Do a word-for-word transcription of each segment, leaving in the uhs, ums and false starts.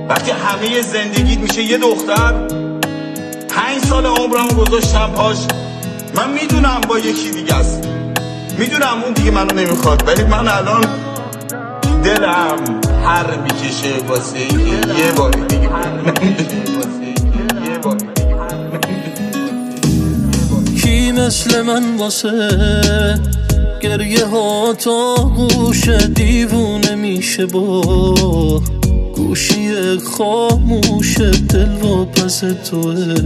وقتی همه زندگیت میشه یه دختر، پنج سال عمرمو گذاشتم پاش. من میدونم با یکی دیگه است، میدونم اون دیگه منو نمیخواد، ولی من الان دلم هر میکشه واسه اینکه یه بار دیگه کی مثل من واسه گریه ها تا گوش دیوونه میشه با گوشی خاموش دل و پس توه.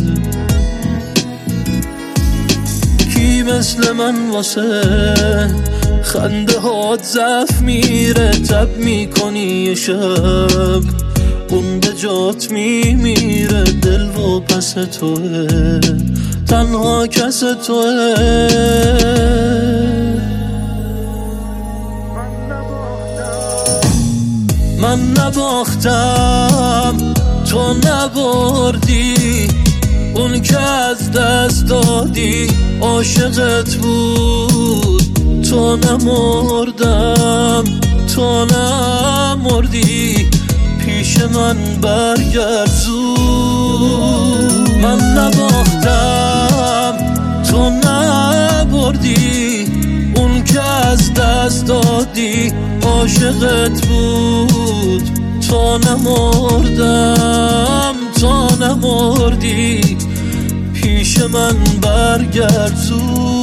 کی مثل من واسه خنده هات زف میره تب میکنی یه شب اون به جات میمیره دل و پس توه، تنها کس توه. من نباختم تو نبردی، اون که از دست دادی عاشقت بود. تو نمردم تو نمردی، پیش من برگرد زود. من نباختم تو نبردی، اون که از دست دادی عاشقت بود. تو نمردم تو نمردی، پیش من برگرد زود.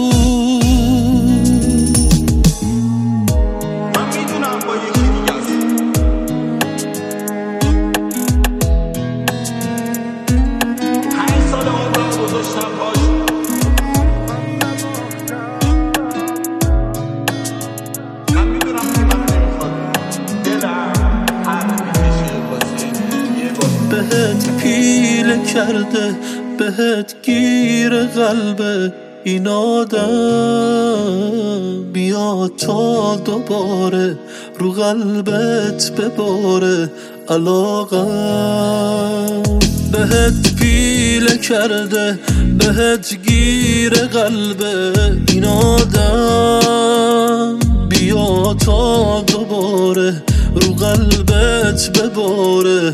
بهت پیله کرده بهت گیر قلبه این آدم، بیا تا دوباره رو قلبت بباره علاقم. بهت پیله کرده بهت گیر قلبه این آدم، بیا تا دوباره رو قلبت بباره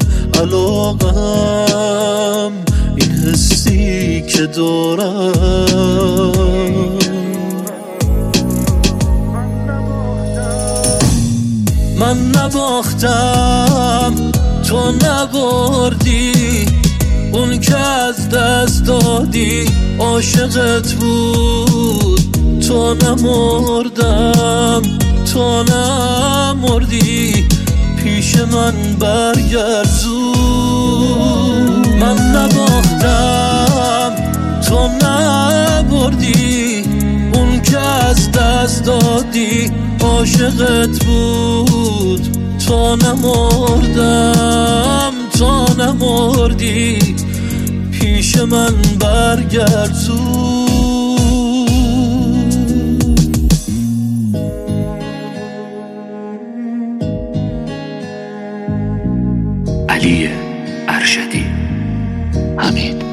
علاقم. این حسی که دارم من نباختم تو نبردی، اون که از دست دادی عاشقت بود. تو نمردم تو نمردی، پیش من برگرد زود. من نباختم تو نبردی، اون که از دست دادی عاشقت بود. تو نمردم تو نمردی، پیش من برگرد زود. علی ارشدی، حمید.